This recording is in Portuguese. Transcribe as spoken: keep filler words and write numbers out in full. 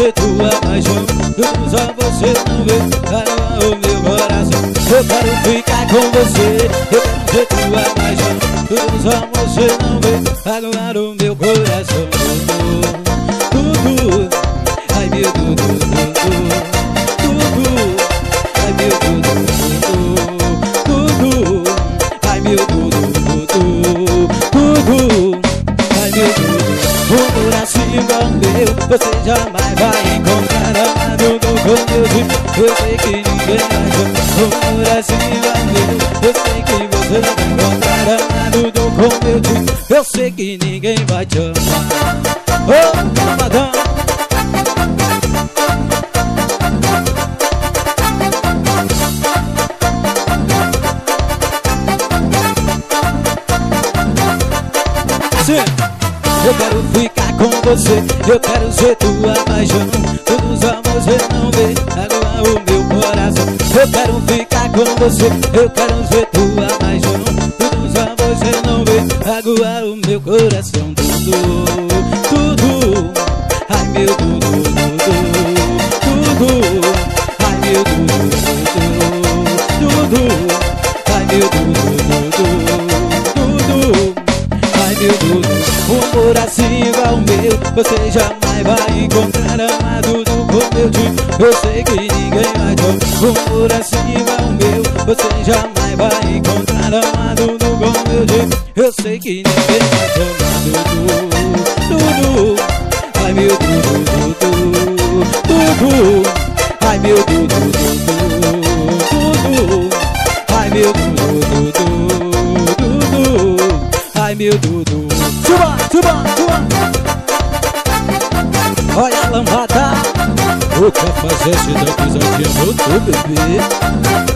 ser tua paixão, tudo só você não vê, agora o meu coração. Eu quero ficar com você, eu quero ser tua paixão, tudo só você não vê, agora o meu coração. Tudo, ai meu Dudu, tudo, ai meu Dudu, tudo, ai meu Dudu, tudo, ai meu Dudu. Um coração igual meu, você jamais vai encontrar amado do como eu digo, eu sei que ninguém vai te amar. Um coração igual meu, eu sei que você não vai encontrar amado do como eu digo, eu sei que ninguém vai te amar. Oh, Madame. Eu quero ficar com você, eu quero ser tua paixão, tudo só você não vê, agora o meu coração. Eu quero ficar com você, eu quero ser tua paixão, tudo só você não vê, agora o meu coração. Tudo, tudo, ai meu Dudu, tudo, ai meu Dudu, tudo, ai meu Dudu, tudo, ai meu Dudu. Um coração igual ao meu, você jamais vai encontrar amado do como eu digo, eu sei que ninguém vai te amar. Um coração igual ao meu, você jamais vai encontrar amado do como eu digo, eu sei que ninguém vai te amar. Tudo, ai meu Dudu, tudo, ai meu Dudu, tudo, ai meu Dudu, tudo, ai meu Dudu. Suba, suba, suba. Olha a lambada, o que fazer se dá pisadinha no teu bebê.